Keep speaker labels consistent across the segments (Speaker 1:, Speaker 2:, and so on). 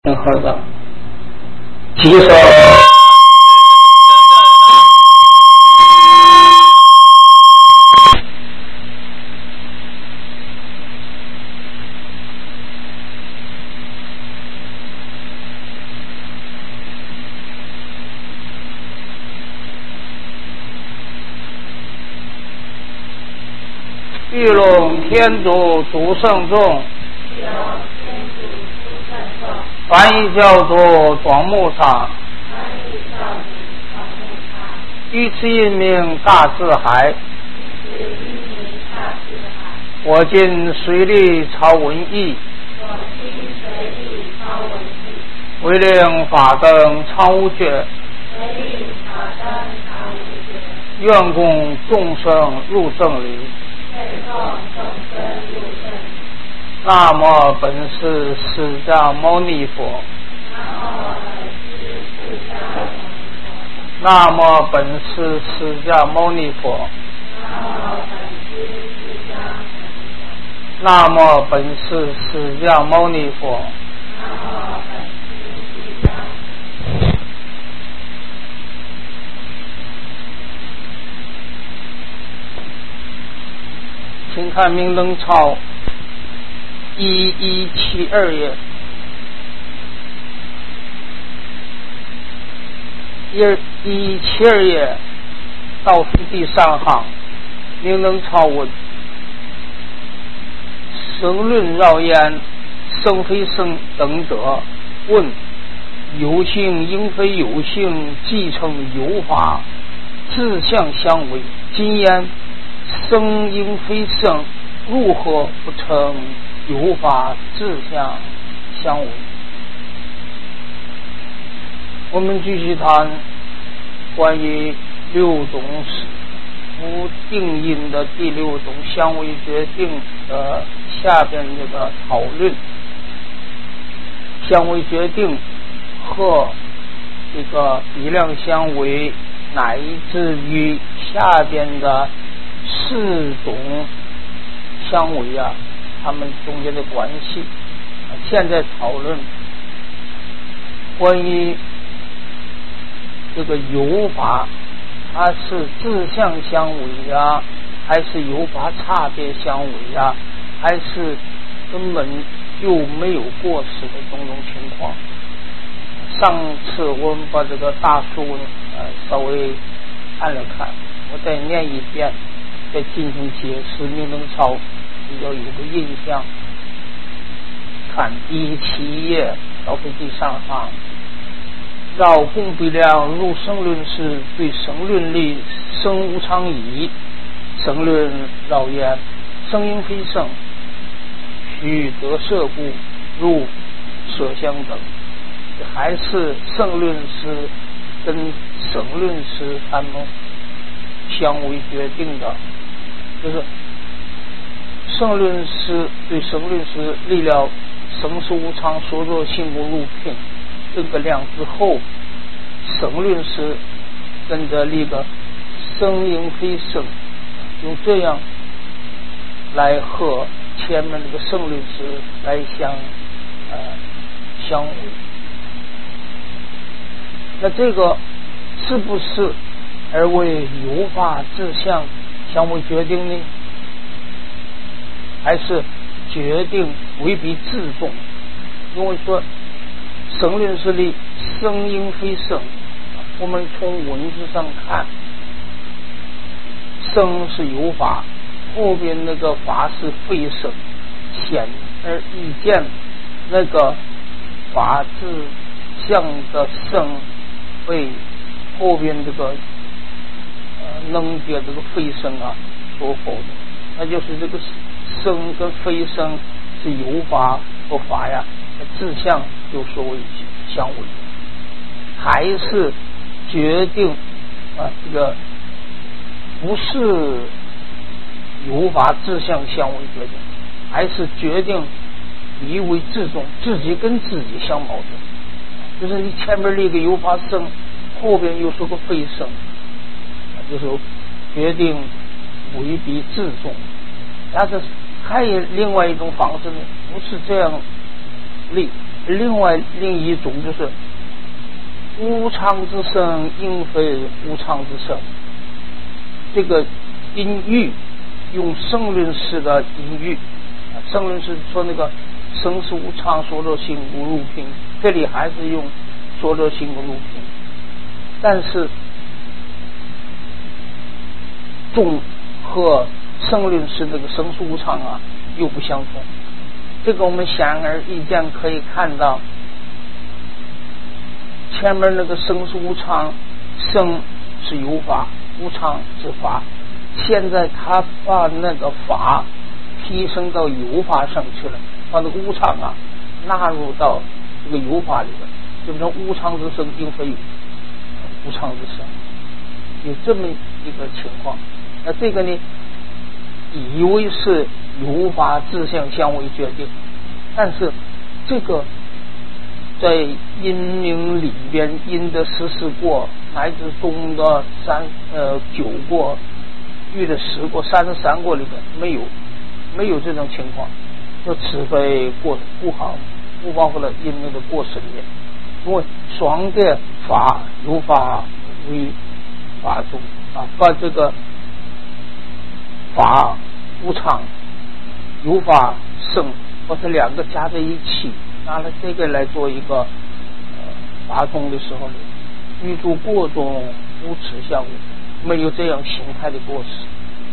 Speaker 1: 合的提升玉龙天主独圣众，翻译叫做庄木场，御赐一名大智海，我今随力超文艺，为令法灯超无觉，愿供众生入正理。那么本师释迦牟尼佛，那么本师释迦牟尼佛，那么本师释迦牟尼佛。请看明灯抄1172页，1172页倒数第3行，明灯抄文：生论绕言，生非生等者，问有性应非有性，即称有法，自相相违。今言生应非生，如何不成有法自相相违？我们继续谈关于6种不定因的第6种相违决定的下边这个讨论。相违决定和这个比量相违，乃至于下边的4种相违啊，他们中间的关系。现在讨论关于这个有法，它是自相相违啊，还是有法差别相违啊，还是根本就没有过失的种种情况。上次我们把这个大书文稍微看了看，我再念一遍，再进行解释，明灯抄比较有个印象。看17页倒数第3行，绕共比量入生论时，对生论力生无常矣。生论绕言，生应非生，须得色故，如色相等。还是圣论师跟生论师他们相违决定的，就是圣论师对生论师立了生死无常，所作性不入品这个量之后，生论师跟着立个生应非生，用这样来和前面这个圣论师来相违。那这个是不是而为有法自相相违决定呢？还是决定为彼自重？因为说生论师里生应非生，我们从文字上看，生是有法，后边那个法是非生，显而易见，那个法自相的生被后边这个能觉这个非生啊所否的，那就是这个生跟非生是有法和法呀，自相就所谓相违，还是决定这个不是有法自相相违决定，还是决定以为自重，自己跟自己相矛盾。就是你前面立个有法生，后边又说个非生，就是决定为彼自重。但是还有另外一种方式呢，不是这样立， 另一种就是无常之生，应非无常之生。这个音喻用圣论式的音喻，圣论式说那个生是无常，所作性无入品，这里还是用所作性无入品，但是中和圣论式那个生是无常啊又不相同。这个我们显而易见可以看到，前面那个生是无常，生是有法，无常是法，现在他把那个法提升到有法上去了，把那个无常啊纳入到这个有法里边，就变成无常之生应非无常之生，有这么一个情况。那这个呢，以为是有法自相相违决定，但是这个在因明里边，因的14过乃至中的9过，喻的10过、33过里边没有这种情况，就此非过不好，不包括了因明的过失里面。因为双的法有法为法中啊，把这个法无常有法生，把这两个加在一起，拿了这个来做一个法中的时候呢，欲诸过中无此相违，没有这样形态的过失。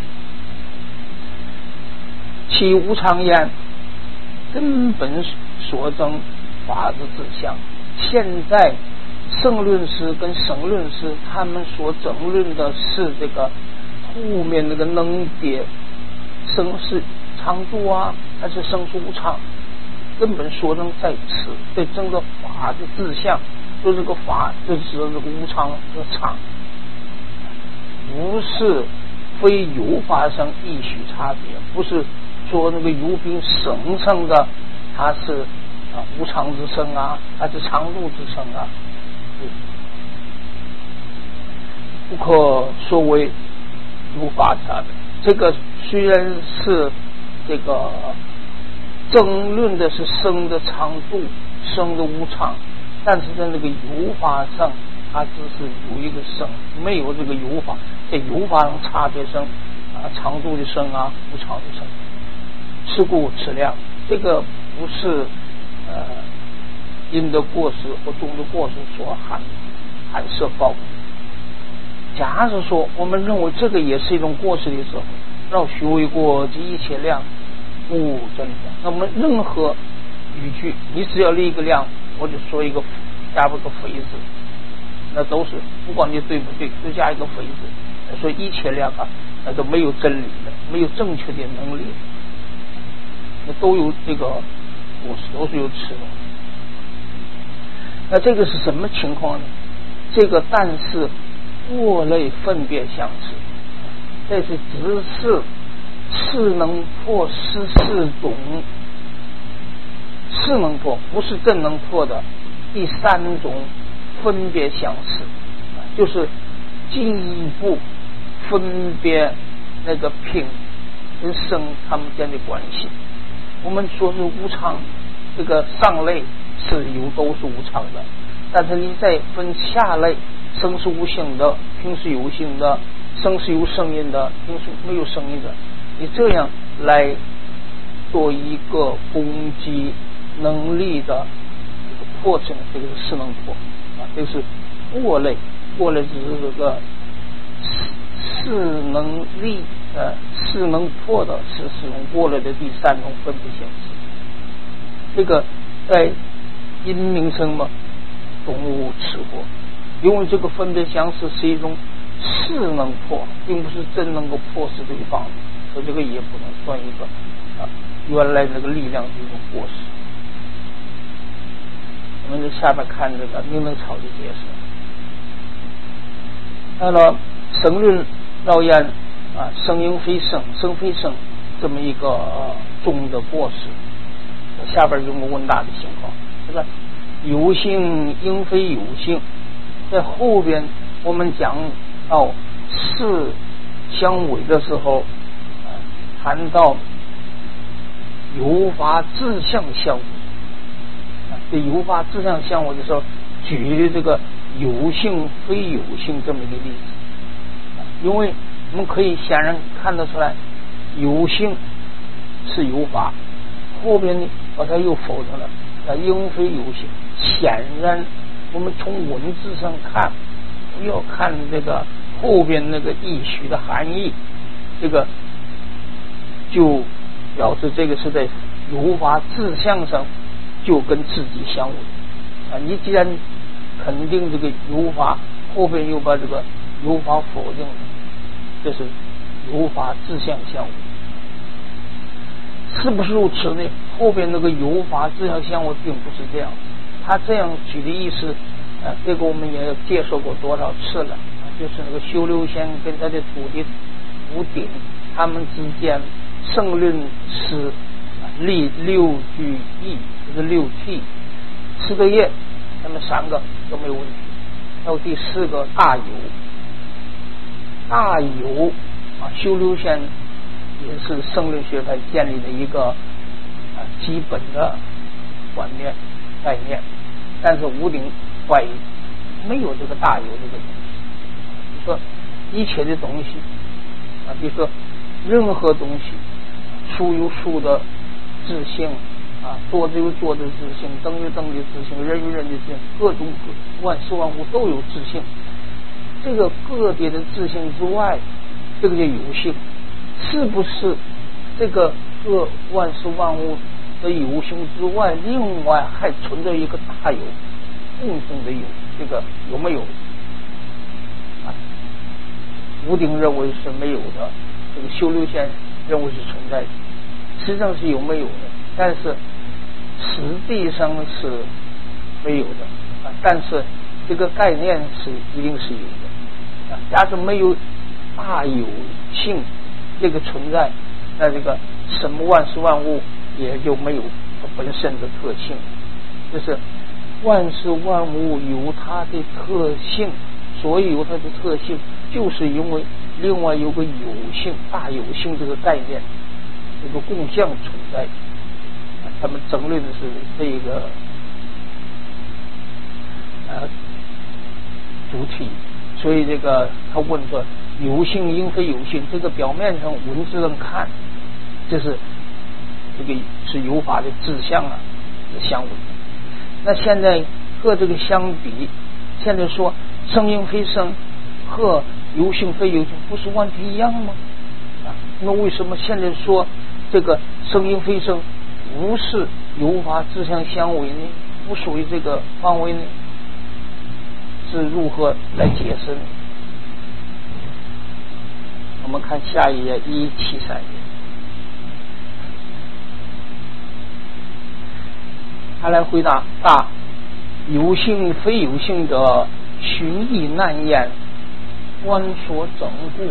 Speaker 1: 其无常言，根本所证法之自相。现在圣论师跟省论师他们所争论的是这个后面那个能别生是常住啊，还是生是无常，根本所证在此，对证个法的自相，说这个法就指这个无常和常，不是非有法生亦许差别，不是说那个有病生成的它是无常之生啊，还是常住之生啊，不可说为有法差别。这个虽然是这个争论的是生的常住，生的无常，但是在那个有法上它只是有一个生，没有这个有法，在有法上差别生常住的生啊，无常的生。是故此量，这个不是因的过失或中的过失所含摄包。假如说我们认为这个也是一种过失的时候，绕虚为过及一切量不真量，那么任何语句你只要立一个量，我就说一个加个非字，那都是不管你对不对，就加一个非字，所以一切量啊，那都没有真理的，没有正确的能力，那都有这个过失，都是有耻的。那这个是什么情况呢？这个但是过类分别相持，这是只是是能破失四种，是能破，不是真能破的第三种分别相持，就是进一步分别那个品跟生他们间的关系。我们说是无常，这个上类是都是无常的，但是你再分下类，生是无性的，品是有性的，生是有声音的，品是没有声音的，你这样来做一个攻击能力的这个破证，这个是能破这是过类，过类只是这个是能力是能破的，是能过类的第三种分别相持。这个在因名称嘛，动物吃过，因为这个分别相持是一种是能破，并不是真能够破死对方，所以这个也不能算一个原来那个力量的一种过失。我们在下面看这个明能草的解释。那么生论绕言生应非生，生非生这么一个重的过失，下边用个问答的情况，这个有性应非有性，在后边我们讲到是相违的时候，谈到有法自相相违， 这有法自相相违的时候，举的这个有性非有性这么一个例子，因为我们可以显然看得出来，有性是有法，后边呢把它又否定了，应非有性。显然我们从文字上看，要看这个后边那个意虚的含义，这个就表示这个是在有法自相上就跟自己相违你既然肯定这个有法，后边又把这个有法否定了，这是有法自相相违。是不是如此呢？后边那个有法自相相违并不是这样，他这样举的意思这个我们也介绍过多少次了，就是那个修六仙跟他的徒弟吴鼎，他们之间圣论是立六句义，就是六替四个业，他们三个都没有问题。还有第四个大有修六仙也是圣论学派建立的一个基本的观念概念，但是吴鼎怀疑没有这个大有这个东西。比如说一切的东西比如说任何东西，树有树的自性桌子有桌子的自性，灯有灯的自性，人有人的自性，各种万事万物都有自性。这个个别的自性之外，这个叫有性。是不是这个各万事万物的有性之外，另外还存在一个大有，共同的有，这个有没有吴鼎认为是没有的，这个修六仙认为是存在的，实际上是有没有的，但是实际上是没有的但是这个概念是一定是有的假设没有大有性这个存在，那这个什么万事万物也就没有它本身的特性，就是万事万物有它的特性，所以有它的特性就是因为另外有个有性大有性这个概念，这个共相存在。他们争论的是这个主体，所以这个他问说有性应非有性，这个表面上文字上看这是这个是有法的自相是相违。那现在和这个相比，现在说生应非生和有性非有性不是完全一样吗那为什么现在说这个生应非生不是有法自相相违呢？不属于这个范围呢？是如何来解释呢？我们看下一页173页，他来回答有性非有性的寻义难言，观所整故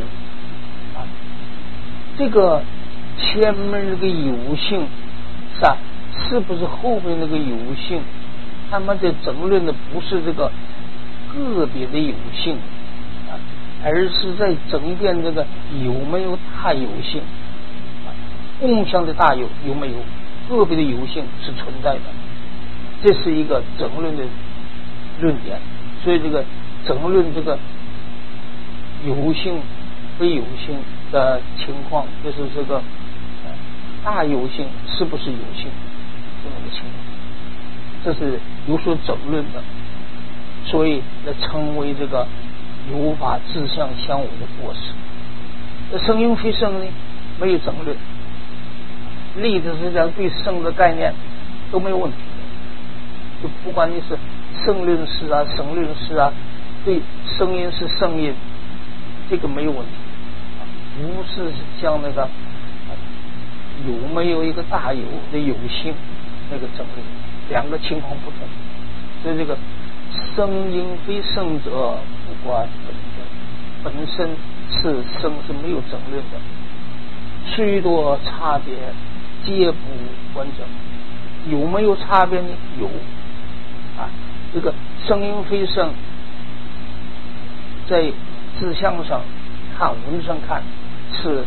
Speaker 1: 这个前面这个有性是不是后面那个有性？他们在争论的不是这个个别的有性而是在争辩这个有没有大有性共相的大有有没有，个别的有性是存在的，这是一个争论的论点。所以这个争论这个有性非有性的情况，就是这个大有性是不是有性这么个情况，这是有所争论的，所以来称为这个有法自相相违的过失。这生应非生呢没有争论，例子是讲对生的概念都没有问题，就不管你是圣论师生论师对声音是圣音，这个没有问题不是像那个有没有一个大有的有性那个争论，两个情况不同。所以这个生应非生者不关本身是生是没有争论的，许多差别皆不完整。有没有差别呢？有这个生应非生在字相上看文上看是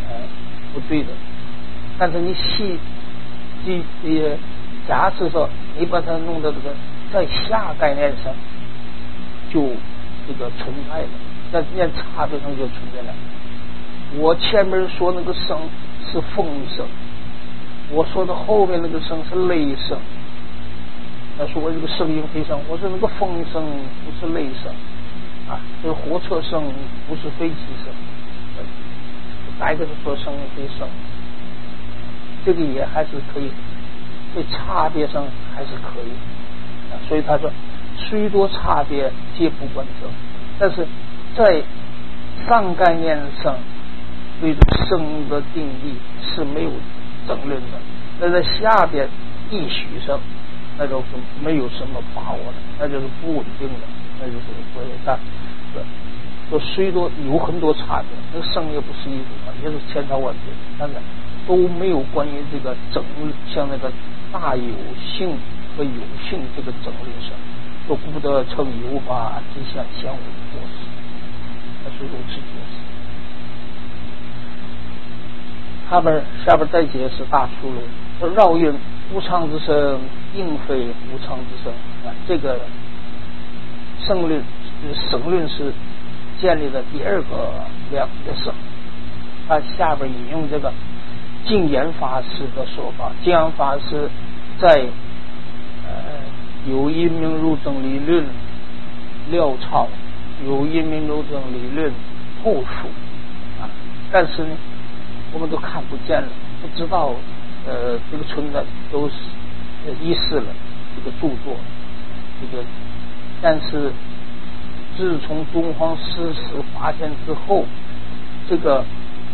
Speaker 1: 不对的，但是你细假设说你把它弄到这个在下概念上就这个存在了，在念差别上就存在了。我前面说那个声是风声，我说的后面那个声是雷声。他说我这个声音非常，我说那个风声不是雷声啊，这个火车声不是飞机声，哪一个是说声音非声？这个也还是可以，对差别上还是可以啊。所以他说虽多差别皆不观者，但是在上概念上对声的定义是没有争论的，那在下边意许上那就是没有什么把握的，那就是不稳定的，那就是所以它说虽多有很多差别，那个声也不是一种，也是千差万别，但是都没有关于这个整像那个大有性和有性这个整论上，都不得称有法之相相违过失，那是如此解释。下边再解释大疏论，绕韵无常之声应非无常之声啊，这个省论是建立的第二个两个省。他下边引用这个净言法师的说法，净言法师在有因明入证理论料抄，有因明入证理论后述啊，但是呢我们都看不见了，不知道这个存在都是遗失了这个著作，这个但是自从东方诗史发现之后，这个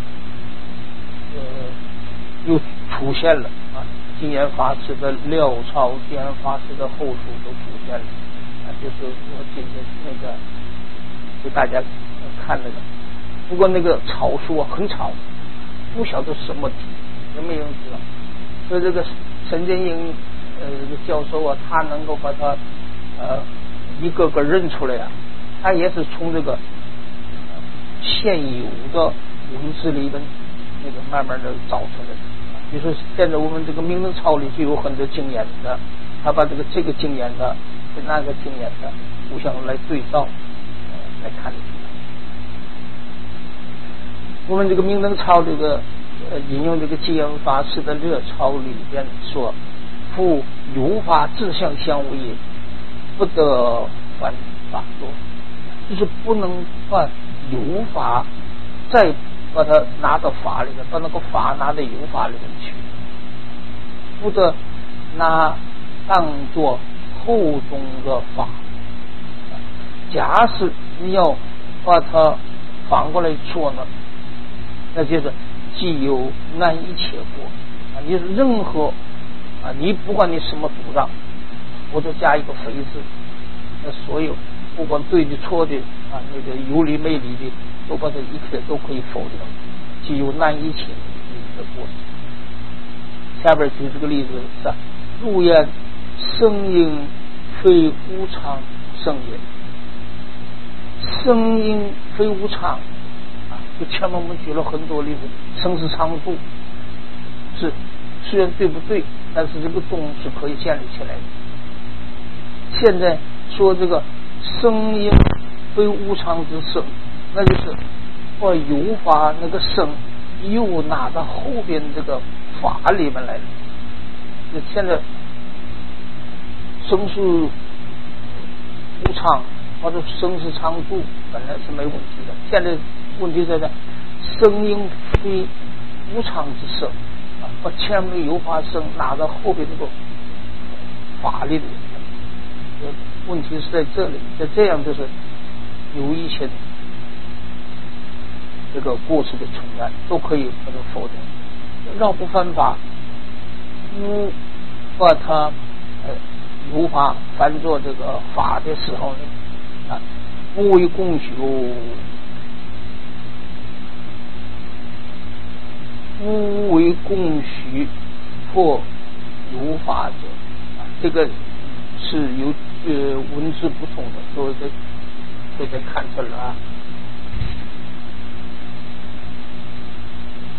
Speaker 1: 又出现了啊，净言法师的料抄，净言法师的后书都出现了啊，就是我今天那个给大家看那个，不过那个草书很草，不晓得什么题，也没人知道。所以这个陈建英这个教授啊，他能够把它一个个认出来啊，他也是从这个现有的文字里边那个慢慢的找出来的。比如说现在我们这个明灯抄里就有很多经验的，他把这个经验的跟那个经验的互相来对照来看得出来。我们这个明灯抄这个引用这个净言法师的略抄里边说，夫有法自相相违，不得犯法作，就是不能把有法再把它拿到法里面，把那个法拿到有法里面去，不得拿当作后中的法。假使你要把它反过来说呢，那就是既有难以且过啊！你任何啊，你不管你什么主张，我都加一个非字，那所有不管对的错的啊，那个有理没理的，都把这一切都可以否定，既有难以且的过。下边举这个例子是：入言声音非无常声也，声音非无常。就前面我们举了很多例子，声是常住，是虽然对不对，但是这个动是可以建立起来的。现在说这个声音非无常之声，那就是把有法那个声又拿到后边这个法里面来了。就现在声是无常或者声是常住，本来是没问题的，现在问题在这声音非无常之声啊，把前面的有法声拿到后边那个法里面，问题是在这里，在这样就是有一些这个过失的存在，都可以把它否定。绕不犯法，不把它有法翻作这个法的时候呢，啊，不为共修。不为共许破有法者，这个是有文字不同的，都在看出来啊。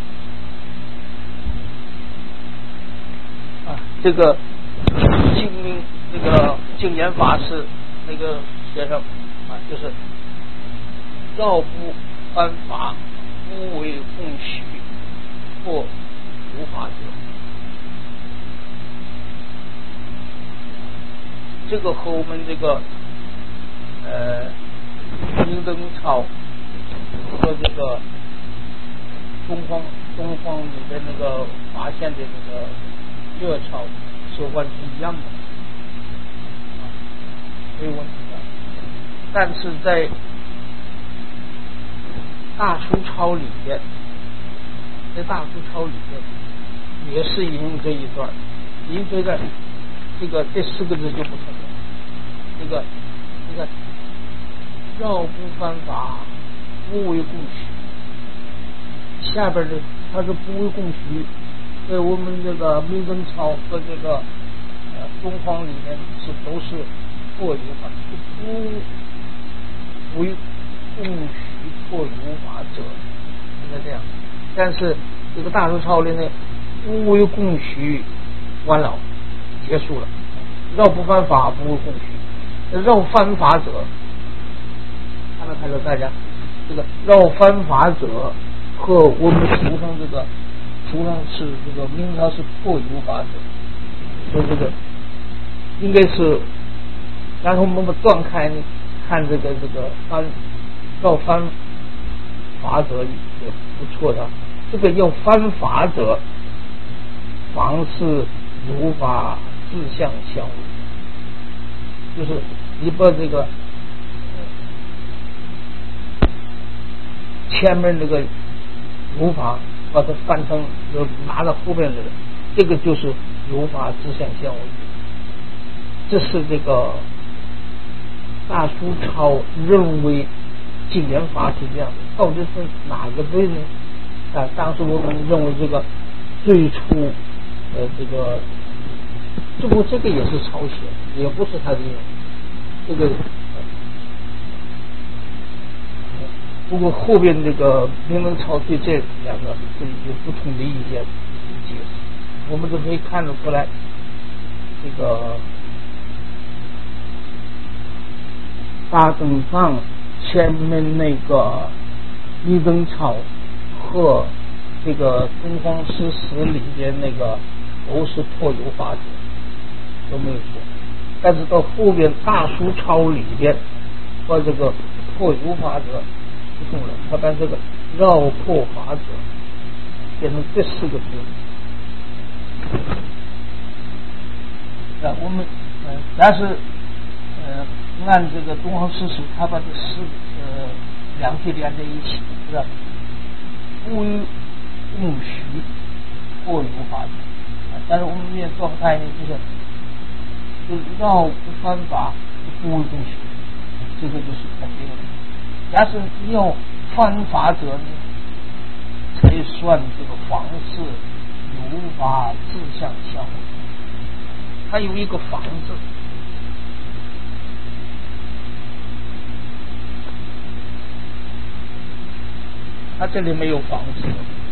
Speaker 1: 这个精明这个净言法师那个先生就是绕不翻法，不为共许，或无法者。这个和我们这个明灯操和这个东方里的那个发现的那个热潮是完全一样的，没有问题的。但是在大书抄里边，也是引用这一段，引用这个这4个字就不同了。这个绕不翻法，不为共许。下边的它是不为共许，在我们这个明灯操和这个东方里面都是破有法，不为共许破有法者，应该这样。但是这个大书抄里呢，不为共许完了，结束了。绕不翻法，不为共许。绕翻法者，看到大家这个绕翻法者和我们书上是这个明朝是破有法者，所以这个应该是，然后我们断开看这个绕翻法者也不错的。这个要翻法者，凡是有法自相相违，就是你把这个前面这个有法把它翻成拿到后面的，这个就是有法自相相违。这是这个大书抄认为净言法是这样的，到底是哪个对呢？当时我们认为这个最初这个也是抄写，也不是他的这个。不过后边这个明灯操对这两个是有不同的意见解释，我们都可以看得出来，这个大灯上前面那个明灯操和这个东方诗词里边那个都是破有法者，都没有错。但是到后边大书抄里边和这个破有法者不同了，他把这个绕破法者变成这4个字。我们但是按这个东方诗词，他把这两句连在一起，是吧？不为共许，破有法者。但是我们念状态呢，就是绕不翻法，不为共许，这个就是肯定的。但是要翻法者呢，才算这个房事有法自相相违。它有一个房字，它这里没有房字，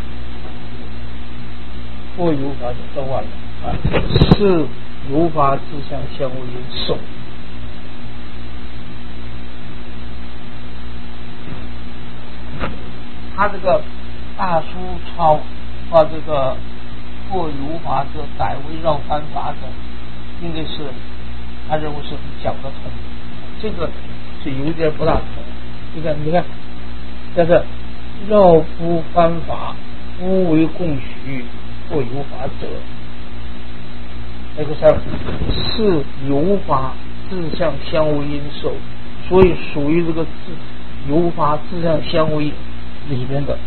Speaker 1: 破有法就说完了是有法自相相违受。他这个大书抄把这个破有法者改为绕翻法者，应该是他认为是讲得通的，这个是有点不大通。你看，但是绕不翻法，不为共许，破有法者，那个是有法自相相违因受，所以属于这个有法自相相违里面的。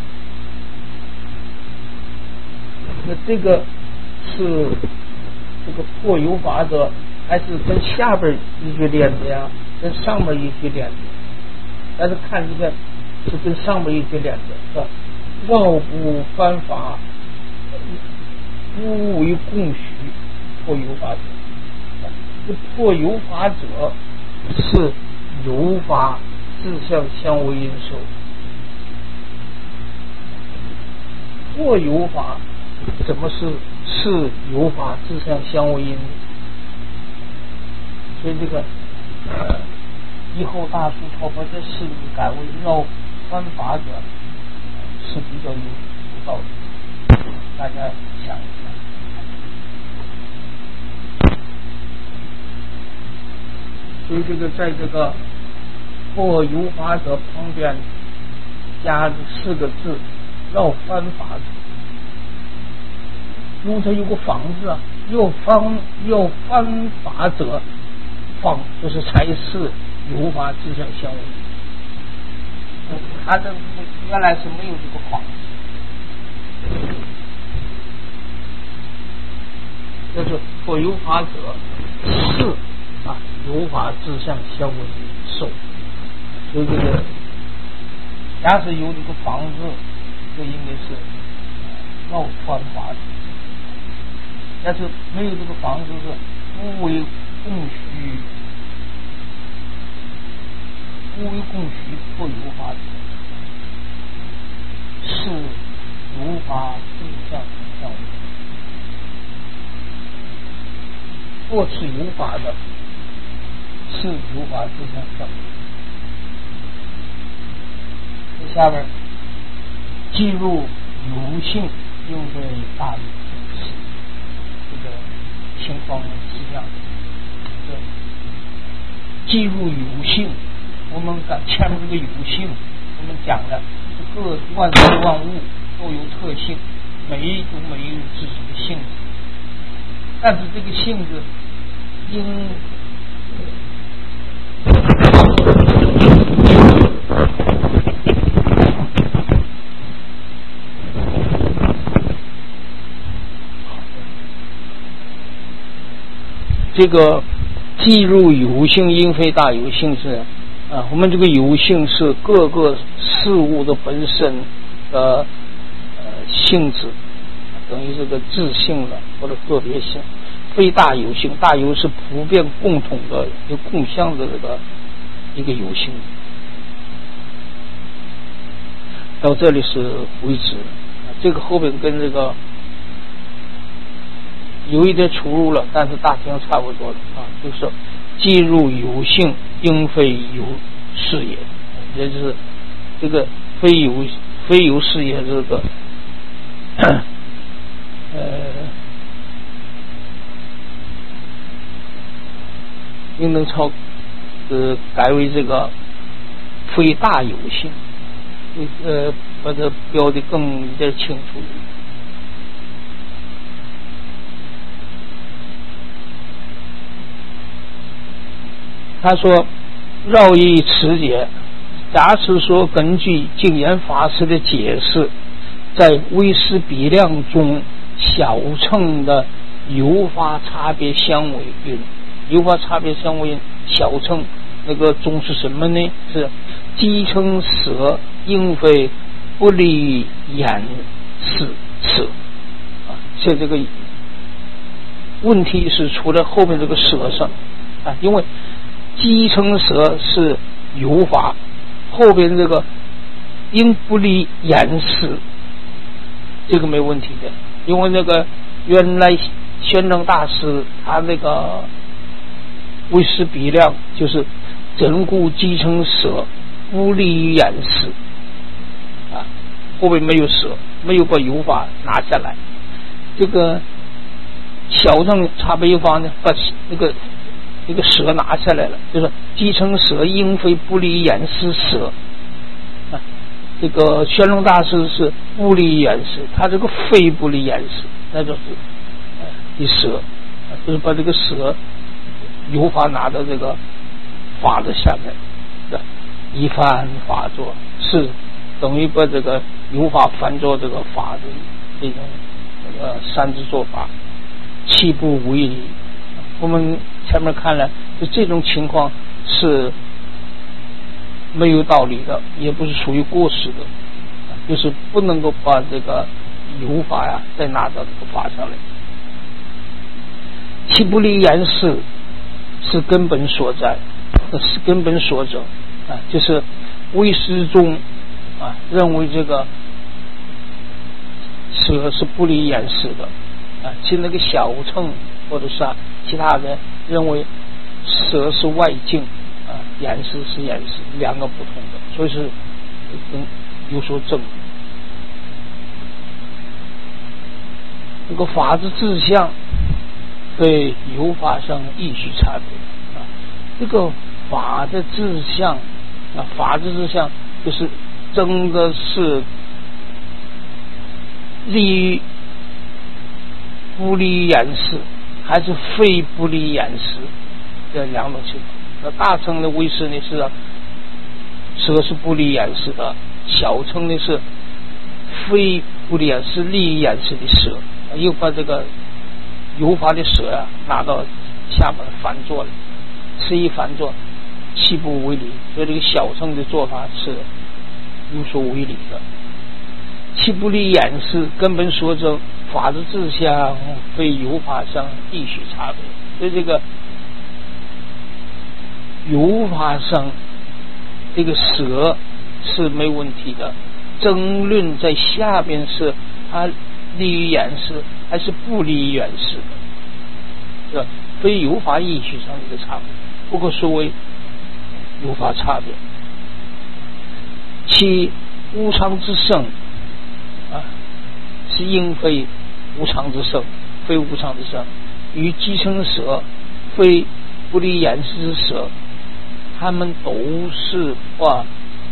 Speaker 1: 那这个是这个破有法者，还是跟下边一句连的呀，跟上面一句连的？但是看这个是跟上面一句连的，是吧？绕不翻法，不为共许，破有法者。这破有法者是有法自相相违因受。破有法怎么是有法自相相违因？ 所以这个以后大书超把这事改为绕翻法者是比较有道理，大家想一想。所以这个在这个或有法者旁边加4个字绕翻法者，因为它有个房字啊，要翻法者，方就是才是有法自相相违。它这原来是没有这个方，这是或有法者是啊，有法自相相违受。所以这个假使有这个方字，就应该是绕翻法者。但是没有这个方字是无为共虚，无为共虚或有法者，是有法自相相违。或是有法的，是有法自相相违。下边记入有性应对大有性是这个情况是这样的。记入有性，我们前面这个有性我们讲了，各万事万物都有特性，每一种每一种自己的性质，但是这个性质因这个记入有性因非大有性是我们这个有性是各个事物的本身的性质，等于这个自性了或者个别性，非大有性，大有是普遍共同的有共相的这个一个有性。到这里是为止，这个后边跟这个有一点出入了，但是大体上差不多了就是记入有性应非有是也，也就是这个非有是也这个应当改为这个非大有性，把它标的更一点清楚。他说绕义持解，假使说根据净言法师的解释，在唯识比量中小乘的有法差别相违运，有法差别相违小乘那个宗是什么呢？是基称舍应非不离眼是舍所以这个问题是出在后面这个舍上因为基称舍是有法，后边这个应不离眼识这个没问题的，因为那个原来宣正大师他那个唯识比量就是整固基称舍不离眼识后边没有舍，没有把有法拿下来。这个小乘差别有法呢，把那个舍拿下来了，就是基称舍应非不离眼识舍这个宣宗大师是不离眼识，他这个非不离眼识，那就是一舍就是把这个舍有法拿到这个法的下面一翻法作，是等于把这个有法翻作这个法的这种三支做法，七不为理。我们前面看了，就这种情况是没有道理的，也不是属于过失的，就是不能够把这个有法再拿到这个法上来。七不离眼识是根本所在，是根本所者就是唯识中认为这个舍是不离眼识的其实那个小乘或者是其他人认为舍是外境啊，言师是言师，两个不同的，所以是有所争。这个法之志向非有法上亦须差别啊，这个法的志向啊，法之志向就是争的是利于不利言师，还是非不利言师，这两种情况。那大乘的威师呢是舍是不利言师的，小乘呢是非不利言师，利于言师的舍，又把这个有法的舍啊拿到下面反作了，此一反作，其不为理。所以这个小乘的做法是有所为理的。其不利言师，根本说着法之志向非有法上亦须差别。所以这个有法上这个舍是没问题的，争论在下边是它利于言师还是不利于言师的，非有法亦须上的一个差别，不可说为有法差别。其无常之圣啊，是应非无常之圣，非无常之圣，与继承舍非不利言师之舍，他们都是把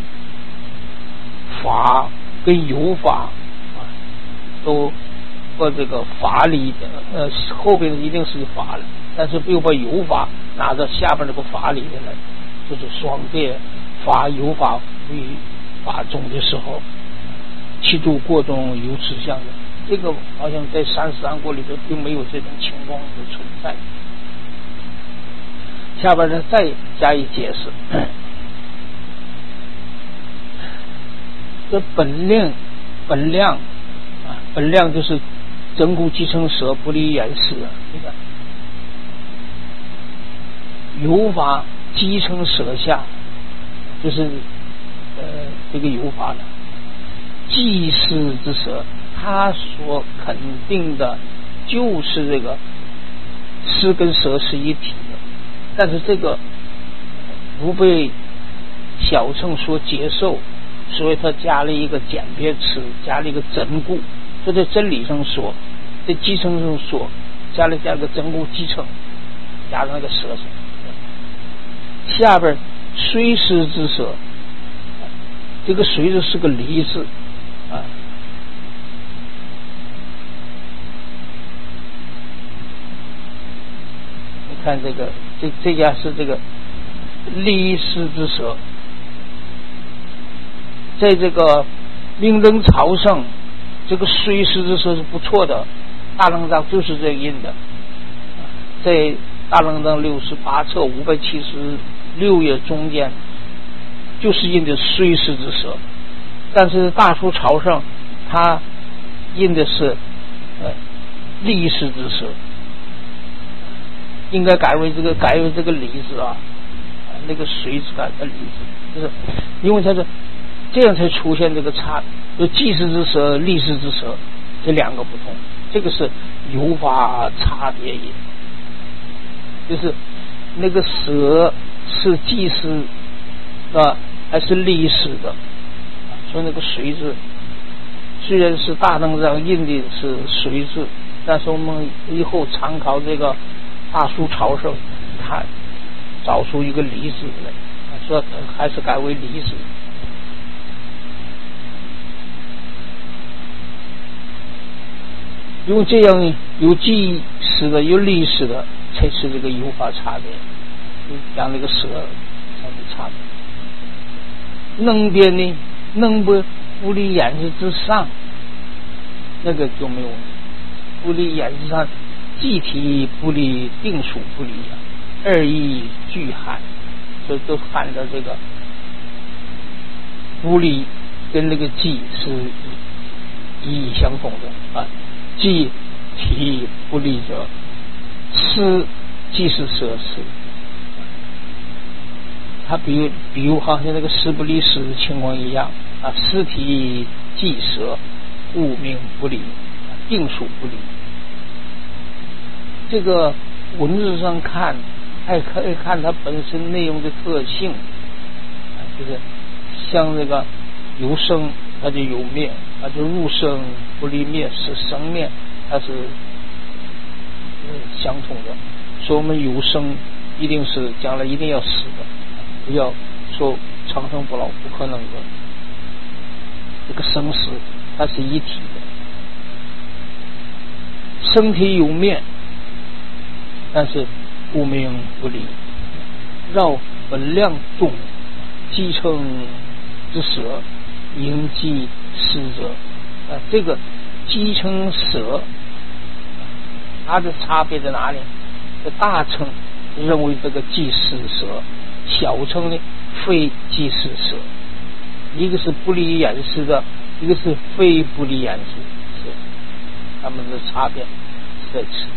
Speaker 1: 法跟有法啊，都把这个法理的后边一定是法了，但是又把有法拿着下边这个法理的来，就是双界法有法与法中的时候，其中过中有此相的，这个好像在33国里头并没有这种情况的存在。下边呢再加以解释。这本量啊，本量就是真故继承舍不利言师啊，这个有法继承舍下，就是这个有法的继师之舍，他所肯定的就是这个师跟舍是一体的，但是这个不被小乘所接受，所以他加了一个简别词，加了一个真故，这在真理上说，在继承上说，加了个真故继承，加上那个舍上。下边虽师之舍，这个随着是个离字啊，你看这个这家是这个离师之舍，在这个明灯朝圣，这个虽师之舍是不错的，大楞章就是这个印的，在大楞章68册576页中间就是印的虽师之舍，但是大书朝圣他印的是立师之舍，应该改为这个离字啊，那个随字改的离字，就是因为它是这样才出现这个差，就继师之舍、立师之舍这两个不同，这个是有法差别也，就是那个舍是继师的还是立师的，所以那个随字虽然是大楞章印的是随字，但是我们以后参考这个大书朝圣，他找出一个离字来，说还是改为离字。因为这样呢，有继师的有立师的才是这个有法差别，讲那个舍才是差别。能边呢，能不离言师之上，那个就没有问题。不离言师上，既体不离，定属不离啊，二义俱含，所以都含着这个不离跟那个既是意义相同的啊。既体不离者，师即是舍师。他比如好像那个师不离师的情况一样啊，师体即舍，故名不离，定属不离。这个文字上看还可以看它本身内容的特性，就是像这个有生它就有灭，它就入生不离灭，是生灭它是相同的。所以我们有生一定是将来一定要死的，不要说长生不老，不可能的。这个生死它是一体的，身体有灭，但是不明不离，绕本量众，继承之舍，应继逝者。这个继承舍，它的差别在哪里？这大乘认为这个继世舍，小乘呢非继世舍，一个是不离言师的，一个是非不离言师，是他们的差别是在此。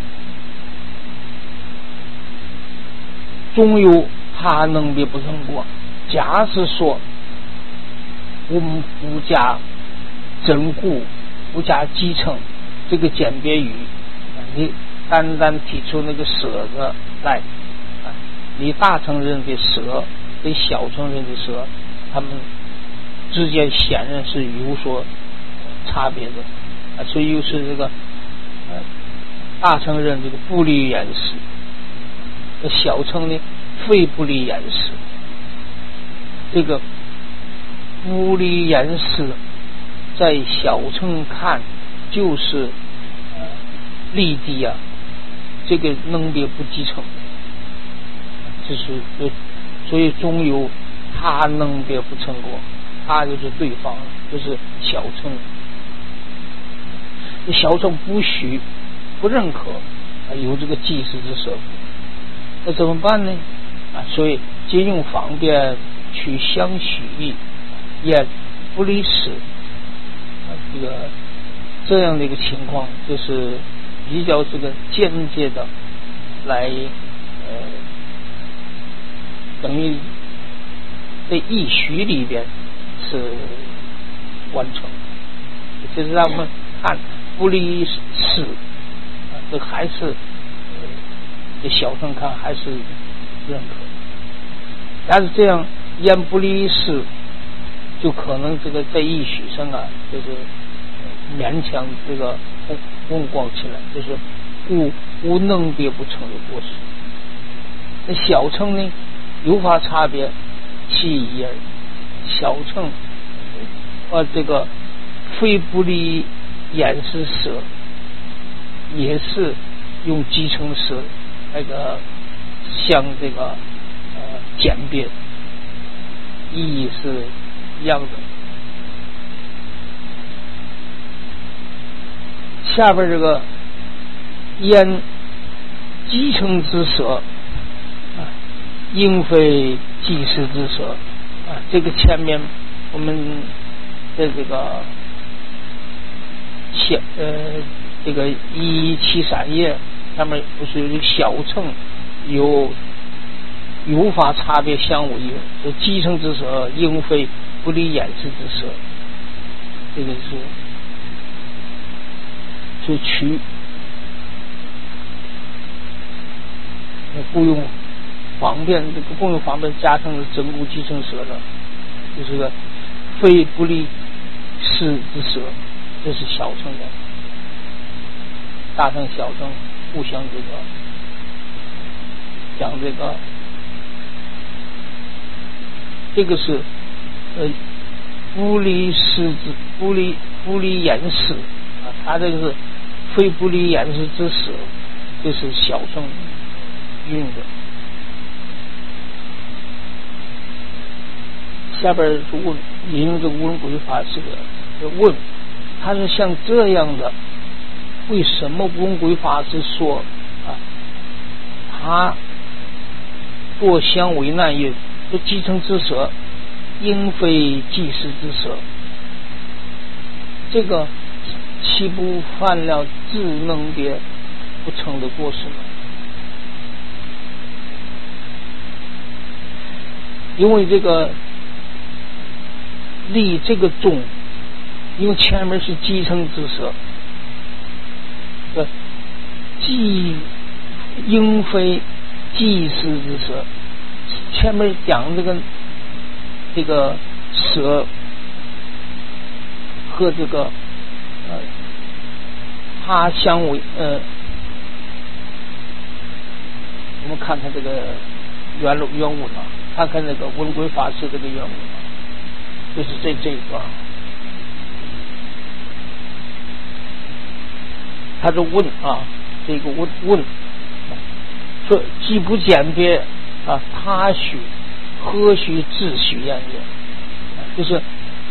Speaker 1: 终有他能别不成过。假使说我们不加整固，不加继承这个简别语，你单单提出那个舍字来，你大乘人的舍跟小乘人的舍，他们之间显然是有所差别的，所以又是这个大乘人这个不离言师，小乘呢非不离言师。这个不离言师在小乘看就是立地啊，这个能别不继承，这是所以终有他能别不成果，他就是对方，就是小乘。小乘不许不认可有这个继世之舍，那怎么办呢？所以皆用方便取相许义，也不离史。这样的一个情况，就是比较这个间接的来等于在义许里边是完成，就是让我们看不离史，这还是这小乘看还是认可。但是这样言不离史，就可能这个在义许上啊，就是勉强这个混光起来，就是无能别不成的过失。那小乘呢，有法差别其一而已。小乘这个非不离言师舍，也是用继承舍那个像这个简别，意义是一样的。下边这个言继承之舍，应非继世之舍。这个前面我们在这个这个173页上面不是有小乘有法差别相违，说继承之舍应非不离言师之舍，这个是取不用方便，这个不用方便加成的整固继承舍的，就是个非不离世之舍，这是小乘的。大乘小乘互相这个讲这个是不离世之不离言师啊，他这个是非不离言师之舍，这是小乘用的。下边是问，引用这个无人轨法师的问，他是像这样的，为什么无人轨法师说他做相违难也说继承之舍应非继世之舍，这个岂不犯了自能别不成的过失吗？因为这个立这个宗，因为前面是继承之舍，既应非祭祀之舍。前面讲这个舍和这个他相为我们看看这个原文啊，看看那个文规法师这个原文啊，就是这一段，他就问啊，这个问说既不简别啊，他许何须自许焉也？就是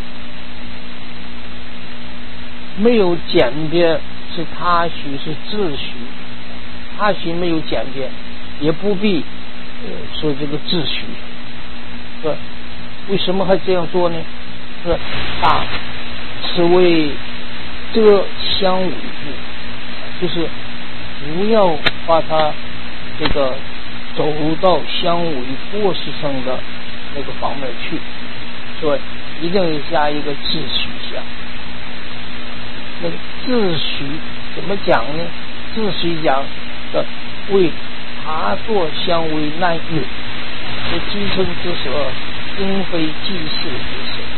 Speaker 1: 没有简别是他许是自许，他许没有简别，也不必说这个自许。是为什么还这样做呢？是啊，此为遮相违故，就是不要把它这个走到相违过失上的那个方面去，所以一定要加一个自许下。那个自许怎么讲呢？自许讲的为他作相为难运，是积成之舍，应非祭祀之舍。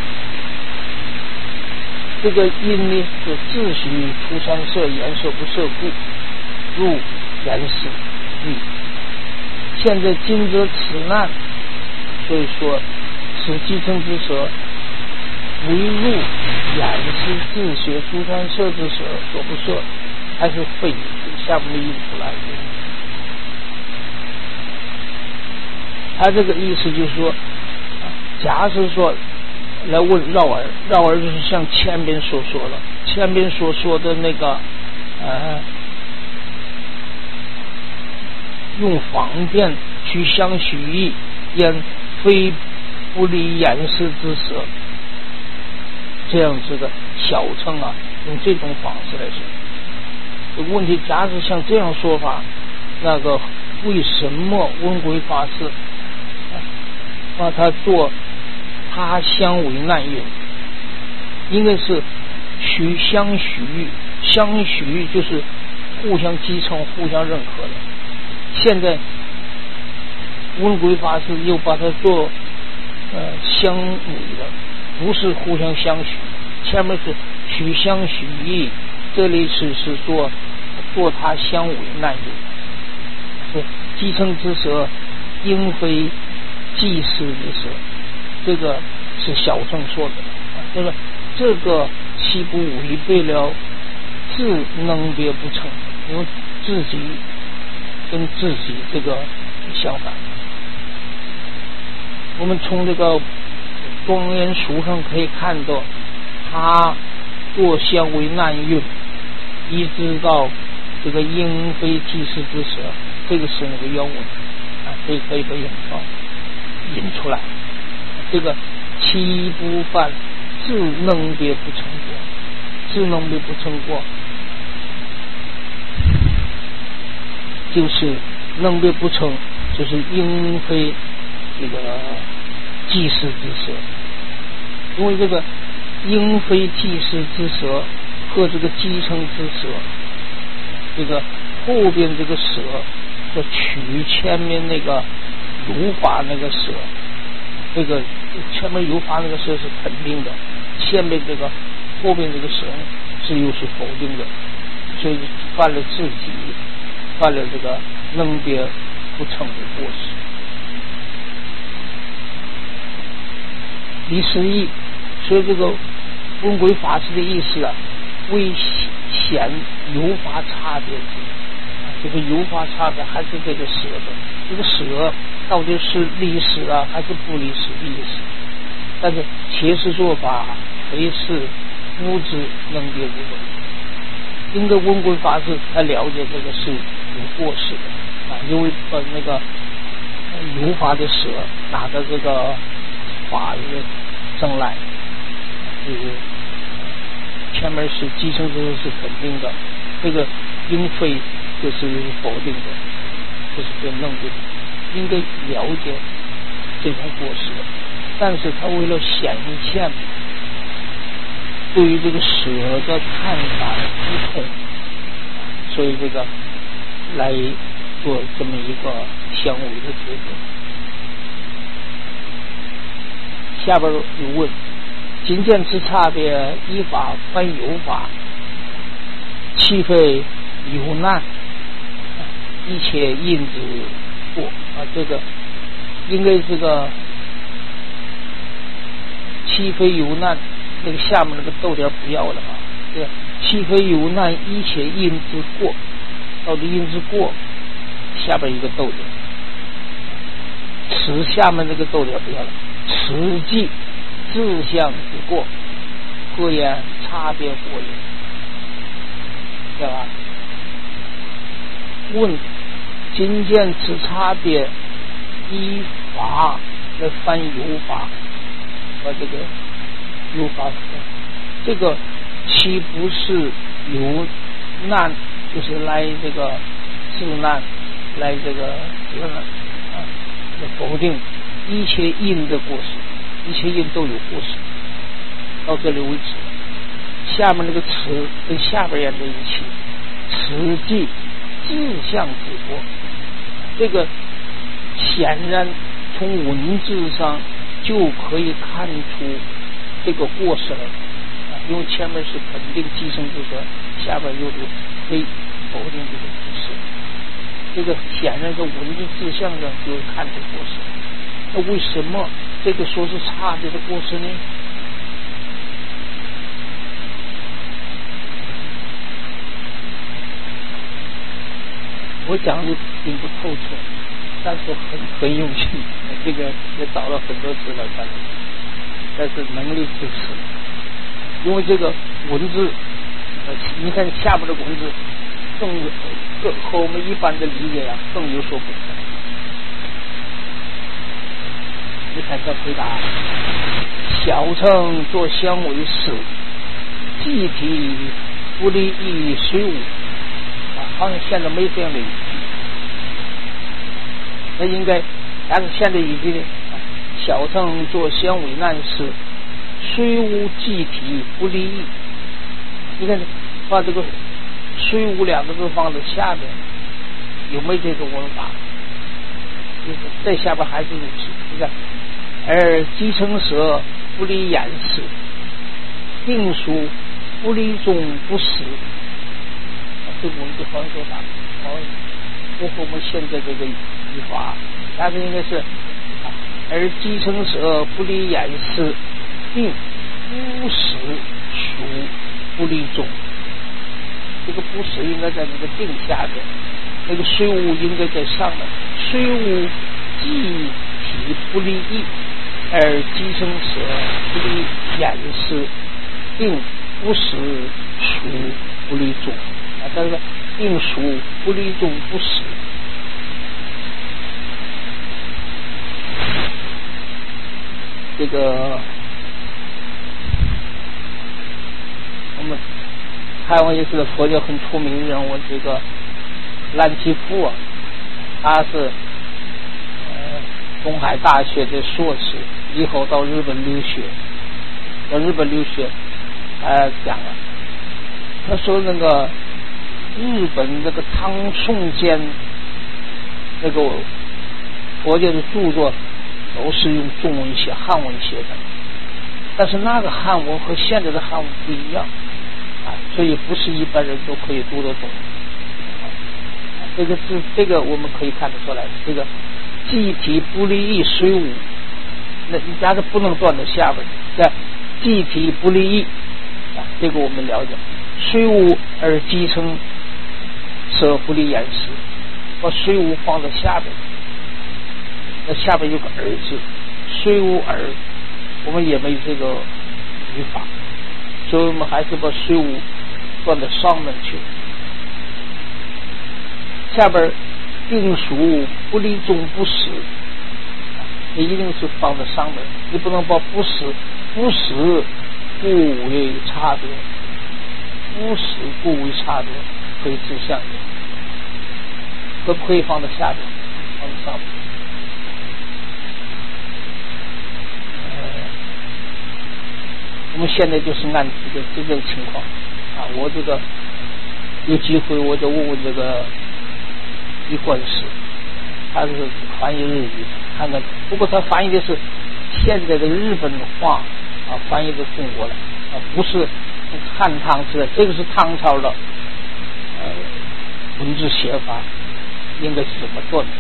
Speaker 1: 这个因呢是自许出三舍言舍不舍故，入言事欲。现在今则此难，所以说此继承之舍为入演示自学出三舍之舍所不舍，还是废下面的印出来的。他这个意思就是说，假设说来问绕耳，绕耳就是像前边所说的，前边所说的那个用方便去相许意，言非不离言事之舍，这样子的小乘啊，用这种方式来说。这个问题假使像这样说法，那个为什么温轨法师把它做他相为难运？应该是许相许，相许就是互相继承、互相认可的。现在温轨法师又把它做相违的，不是互相相许，前面是许相许义，这里是做他相违难运，是继承之舍应非祭祀之舍，这个是小乘说的，就是这个岂不违背了自能别不成，因为自己跟自己这个相反。我们从这个庄严书上可以看到，他做相为难运，一直到这个应非祭祀之舍，这个是那个原文啊，这可以被引出来。这个七不犯自能别不成过，自能别不成过，就是能别不成，就是应非这个祭祀之舍。因为这个应非祭祀之舍和这个继承之舍，这个后边这个舍和取前面那个有法那个舍，这个前面有法那个舍是肯定的，前面这个后边这个舍是又是否定的，所以犯了自己犯了这个能别不成的过失。第十一，所以这个温轨法师的意思啊，为显有法差别，这个有法差别还是这个舍的，这个舍到底是离舍啊，还是不离舍的意思？但是切实做法非是不知能别之分。应该温轨法师才了解这个是有过失的啊，因为那个有法的舍拿的这个法律证来，就是前面是继承之是肯定的，这个应非就是否定的，这是被弄的，应该了解这种过失的。但是他为了显现对于这个舍的看法不同，所以这个来做这么一个相违的结果。下边有问：今见之差别，依法分有法，岂非有难？一切因之过啊，这个应该这个岂非有难，那个下面那个逗点不要了啊。对，岂非有难，一切因之过，到底因之过，下边一个逗点，此下面那个逗点不要了。实际自相之过，何言差别过也？对吧？问：今见之差别，依法来翻有法，这个有法，这个岂不是有难，就是来这个自难，来这个否定一切因的过失，一切因都有过失。到这里为止，下面那个词跟下边连在一起，实际自相之过，这个显然从文字上就可以看出这个过失了，因为前面是肯定继承之说，下边又是非否定这个过失，这个显然在文字字象上就会看出过失。那为什么这个说是差别的过失呢？我讲的并不透彻，但是很用心，这个也找了很多资料看，但是能力支持。因为这个文字，你看下面的文字更和我们一般的理解更有所不同。你看这回答：小乘作相为事，既体不利益虽无。好像现在没这样的语句，那应该，但是现在语句呢？小乘作相为难事，虽无既体不利益。你看，把这个“虽无”两个字放在下面，有没有这个文法？在下边还是如此。你看，而继承舍不离言事，定属不离中不实。这个文字好像说啥？符合我们现在这个语法，但是应该是而继承者不离言事，并不实属不离中。这个不实应该在那个定下边，那个虽无应该在上面。虽无既体不离意，而继承者不离言事，并不实属不离中。但是应属不离中不实，这个我们台湾也是佛教很出名人物，这个蓝基富啊，他是东海大学的硕士，以后到日本留学，讲了，他说那个日本这个唐宋间那个佛教的著作都是用中文写、汉文写的，但是那个汉文和现在的汉文不一样所以不是一般人都可以读得懂。这个我们可以看得出来，这个既体不离意虽无，那但是不能断到下边，在既体不离意这个我们了解，虽无而继承舍不离言事，把虽无放在下边，那下边有个儿字，虽无儿，我们也没这个语法，所以我们还是把虽无放在上面去。下边定属不离中不实，你一定是放在上面，你不能把不实不为差别，不实不为差别可以指向的，可以放在下边，放在上面。我们现在就是按这个情况我这个有机会我就问问这个一贯师， 他是翻译日语，看看，不过他翻译的是现在的日本话翻译到中国来不是汉唐时代，这个是唐朝的文字写法，应该是怎么做的？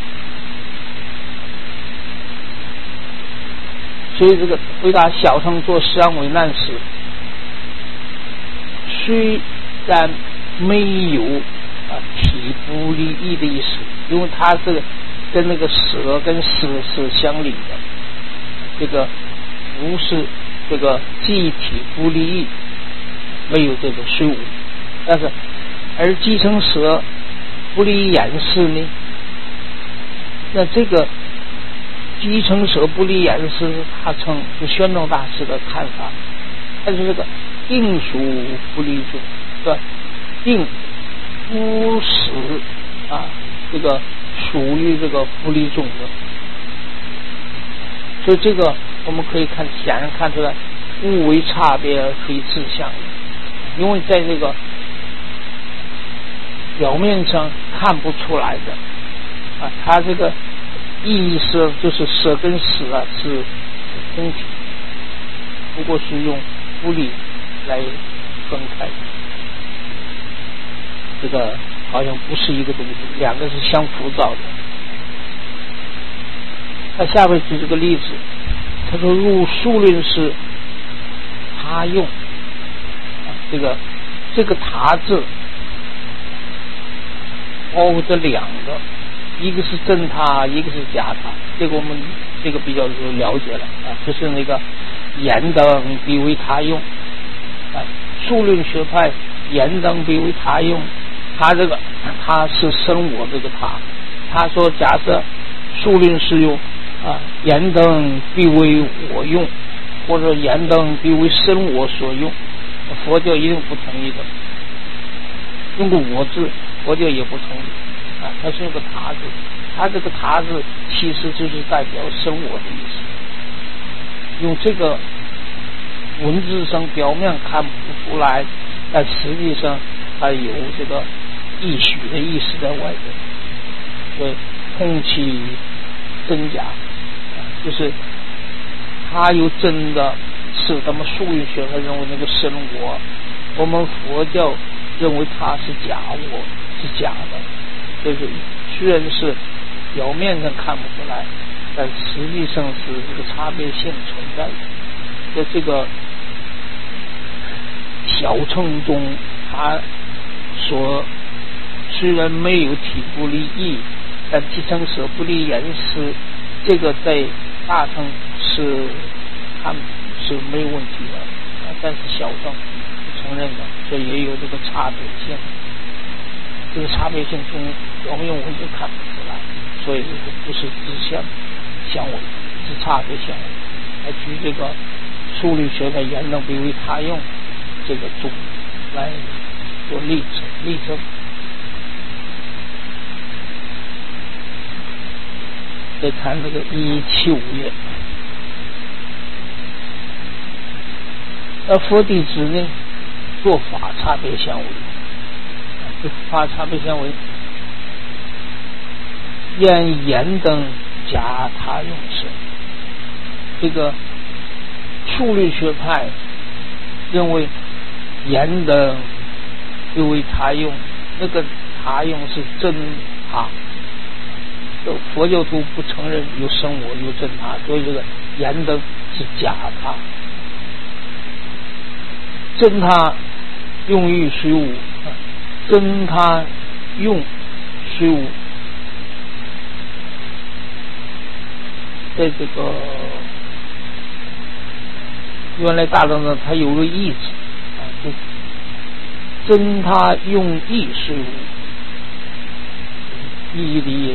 Speaker 1: 所以这个回答小乘做实相为难时，虽然没有体不离异的意思，因为它这个跟那个舍跟死是相离的，这个不是这个既体不离异，没有这个虽无，但是而继承舍不离言事呢？那这个继承舍不离言事，他称是宣宗大师的看法，但是这个应属不离中，对吧？应不使这个属于这个不离中的，所以这个我们可以显然看出来，物为差别而非自相，因为在这个表面上看不出来的它这个意思就是舍跟死是空体，不过是用不离来分开，这个好像不是一个东西，两个是相辅导的。他下面举这个例子，他说入数论是他用这个他字包括这两个，一个是真他，一个是假他，这个我们这个比较了解了就是那个言等必为他用数论学派言等必为他用，他是生我这个他说假设数论是用言等必为我用，或者言等必为生我所用，佛教一定不同意的，用个我字佛教也不同意它是用个他字，他这个他字其实就是代表生我的意思，用这个文字上表面看不出来，但实际上它有这个异许的意思在外边，所以空气真假就是它有真的是咱们数论学派认为那个生我们佛教认为它是假我，是假的，就是虽然是表面上看不出来，但实际上是这个差别性存在的。在这个小乘中，它所虽然没有体不离义，但继承舍不离言事，这个在大乘是看是没有问题的但是小乘不承认的，所以也有这个差别性。这个差别性从表面文字看不出来，所以不是自相违，是差别相违。来举这个数律学的言等必为他用这个中来做例证。再看这个175页，佛弟子呢做法差别相违，法差别相违，言等假他用事。这个数律学派认为言等又为他用，那个他用是真他，佛教徒不承认有生我有真他，所以这个言等是假他，真他用于虽无，真他用虽无，在这个原来大乘呢，它有个义字就真他用义虽无，意义的意思，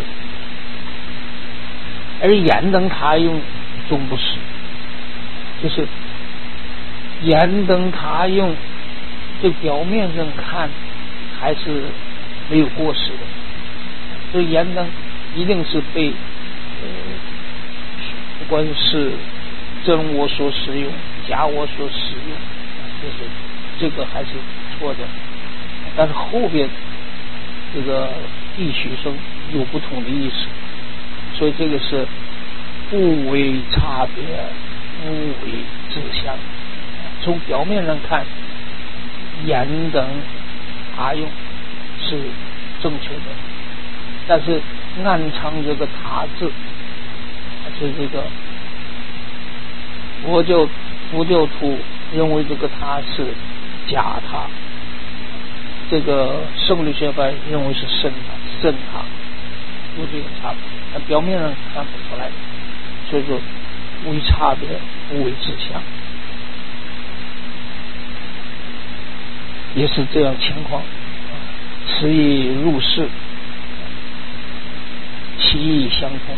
Speaker 1: 而言等他用终不是，就是言等他用这表面上看还是没有过失的，所以言等一定是被不管是真我所使用假我所使用，就是这个还是错的，但是后边这个义许生有不同的意思， 所以这个是不为差别，无为自相。从表面上看，言等他用是正确的，但是暗藏这个他字，是这个佛教徒认为这个他是假他，这个胜利学派认为是真他，有这个差别，但表面上看不出来，所以说无差别，无为自相，也是这样情况。此意入世，其意相同。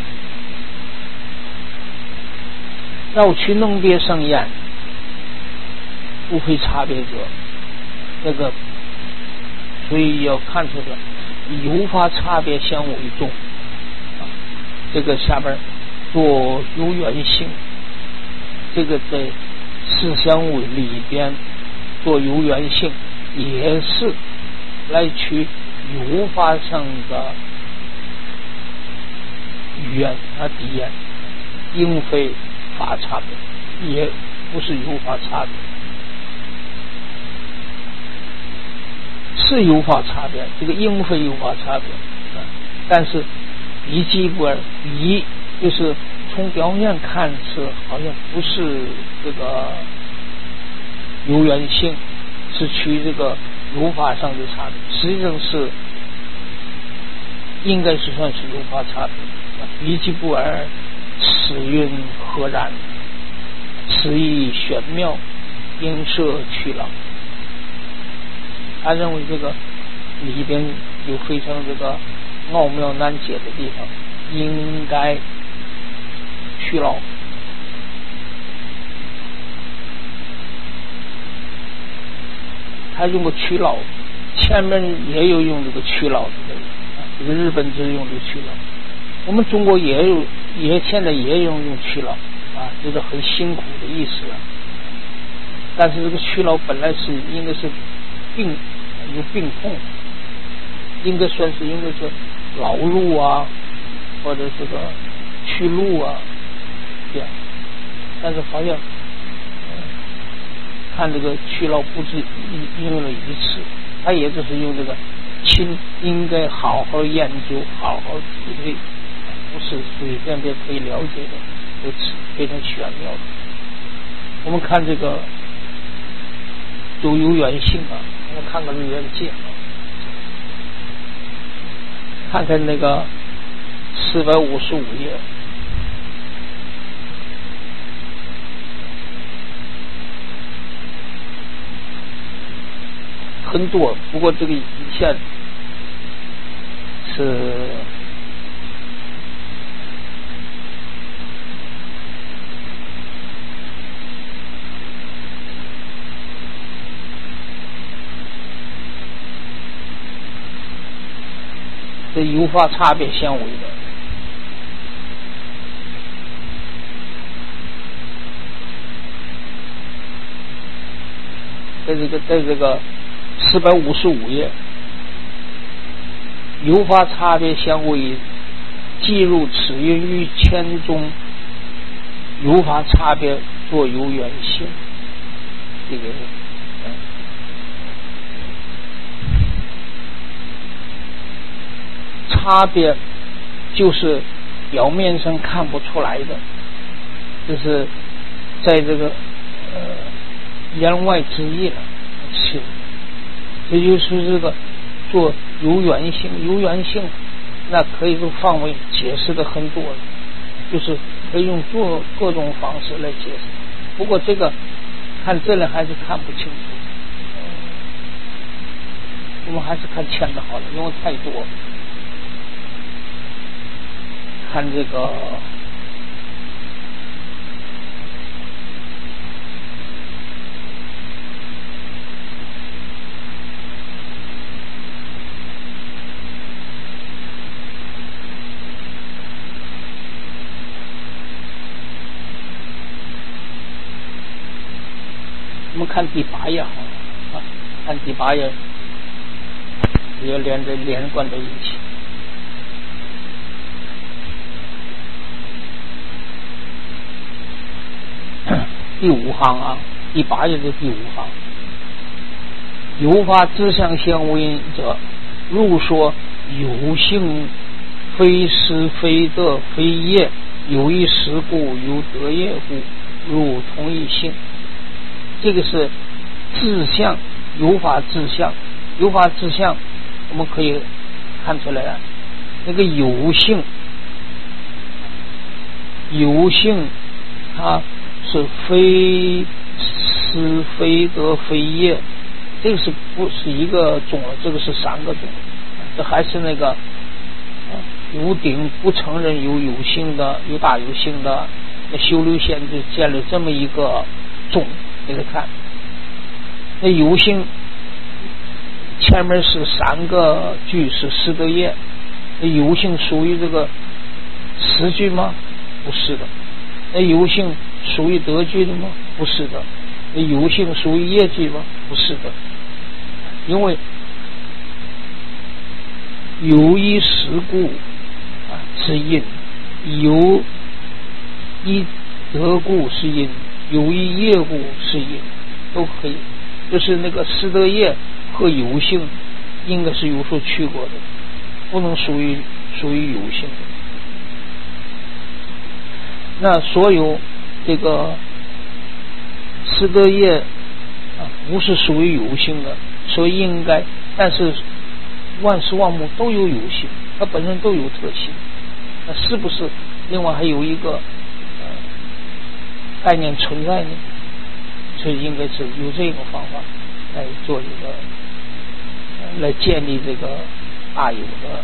Speaker 1: 绕取能别生厌，不非差别者，这个所以要看出的有法差别相为重。这个下边做有缘性，这个在四相位里边做有缘性，也是来取有法上的语言底言，应非法差别，也不是有法差别，是有法差别，这个应非有法差别，但是一即不二，一就是从表面看是好像不是这个有缘性，是取这个有法上的差别，实际上是应该是算是有法差别。一即不二，此韵何然？此意玄妙，应摄去了。他认为这个里边有非常这个奥妙难解的地方，应该去了。他用过去了，前面也有用这个去了的，这个日本就是用这个去了，我们中国也有，现在也用去了啊，就是很辛苦的意思啊。但是这个去了本来是应该是有病痛，应该是劳碌啊，或者这个去路啊这样，但是好像看这个去了不止用了一次，他也就是用这个亲应该好好研究，好好体会，不是随便便可以了解的，这是非常玄妙的。我们看这个都有缘性啊，我们看看《日元界》，看看那个455页。很多，不过这个以下是这有法差别相违的。在这个455页，有法差别相违，即入此韵于谦中，有法差别作有缘性。这个差别就是表面上看不出来的，就是在这个言外之意了。是，这就是这个做有缘性，有缘性那可以用范围解释的很多了，就是可以用做各种方式来解释。不过这个看这里还是看不清楚，我们还是看前面好了，因为太多。看这个我们看第8页好了啊，看第8页也连贯在一起。 第5行啊，第8页的第5行，有法自相相为因者，如说有性非时非德非业，有一时故，有得业故，如同一性。这个是自相，有法自相。有法自相我们可以看出来啊，那个有性它是非时非德非业，这个是不是一个种了？这个是3个种，这还是那个无顶不承认有性的，有大有性的，那修六现就建立这么一个种给他看。那有性前面是3个句是师德业，那有性属于这个实句吗？不是的。那有性属于德句的吗？不是的。那有性属于业句吗？不是的。因为有一时故是因，有一德故是因，有一业故是因，都可以。就是那个师德业和有性应该是有所去过的，不能属于有性的。那所有这个师德业不是属于有性的，所以应该，但是万事万物都有有性，它本身都有特性。那是不是另外还有一个概念存在呢？所以应该是有这个方法来做这个，来建立这个大有的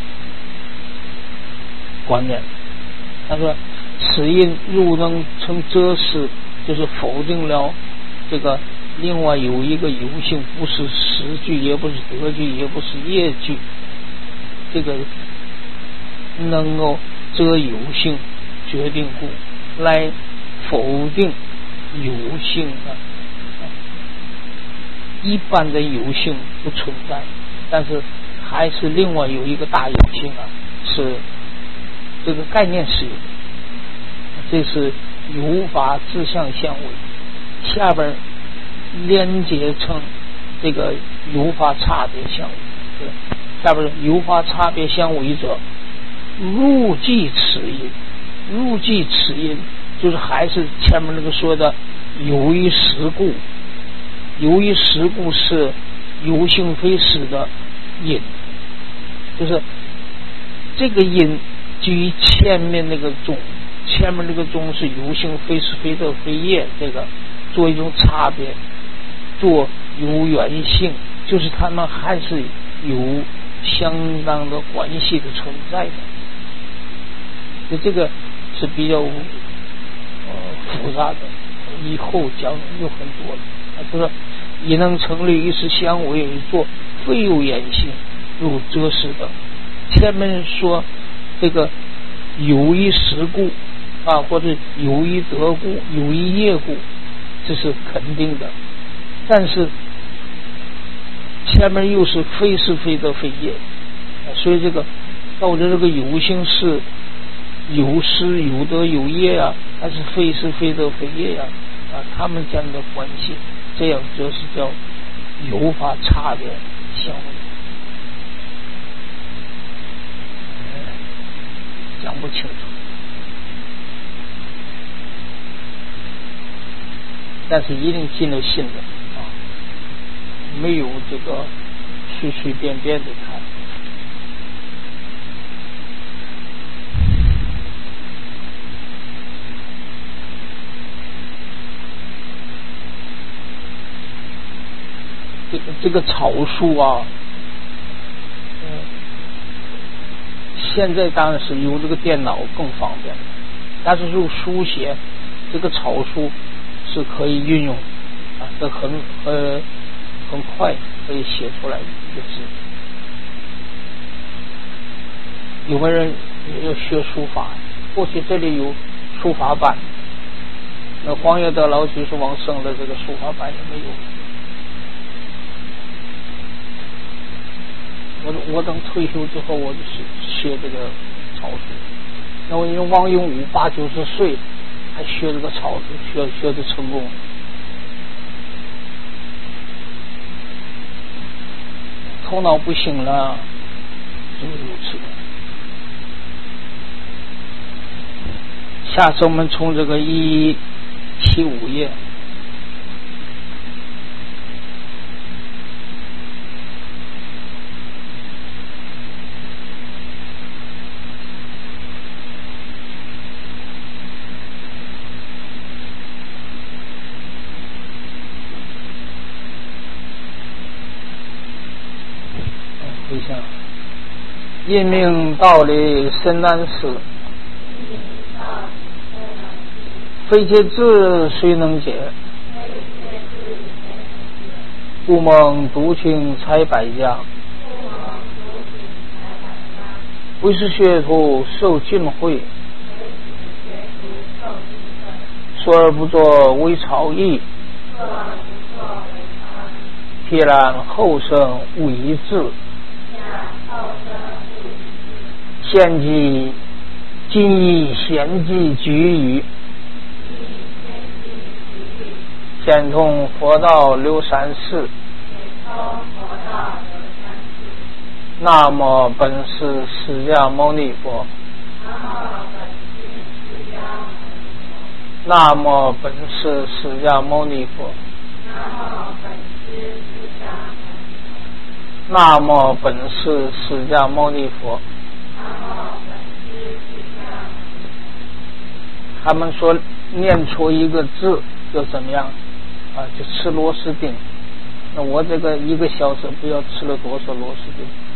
Speaker 1: 观念。他说此因如能成遮事，就是否定了这个另外有一个有性，不是实句，也不是德句，也不是业句，这个能够遮有性决定故，来否定有性一般的有性不存在，但是还是另外有一个大有性是这个概念是有的。这是有法自相相违，下边连接成这个有法差别相违。下边有法差别相违者，入即此因。入即此因就是还是前面那个说的有一时故，有一时故是有性非实的因，就是这个因基于前面那个种，前面那个种是有性非实非德非业，这个做一种差别，做有缘性，就是他们还是有相当的关系的存在的。这个是比较复杂的，以后讲有很多的。他说也能成立一时相违，做非有言性，如遮事等。前面说这个有一时故或者有一德故，有一业故，这是肯定的。但是前面又是非是非德非业，所以这个到底这个有性是有失有德有业还是非是非德非业他们间的关系，这样就是叫有法差别相违。讲不清楚，但是一定进了心的没有这个随随便便的看。这个草书现在当然是有这个电脑更方便，但是用书写这个草书是可以运用这很快可以写出来一个字。有的人要学书法，过去这里有书法班，那黄叶德老居士往生的这个书法班也没有。我等退休之后，我就学这个草书。那我因为王永武80-90岁， 还学这个草字，学的成功。头脑不行了，就是如此的。下次我们从这个1175页。回想，因命道理深难思，非其智谁能解？故蒙独请采百家，为是学徒受尽会，说而不作为草役，撇然后生无一致。献祭今以献祭举语，显通佛道流三世。那么本师释迦牟尼佛。那么本师释迦牟尼佛。那么本师释迦牟尼佛。他们说念出一个字就怎么样啊？就吃螺丝钉。那我这个1个小时不要吃了多少螺丝钉？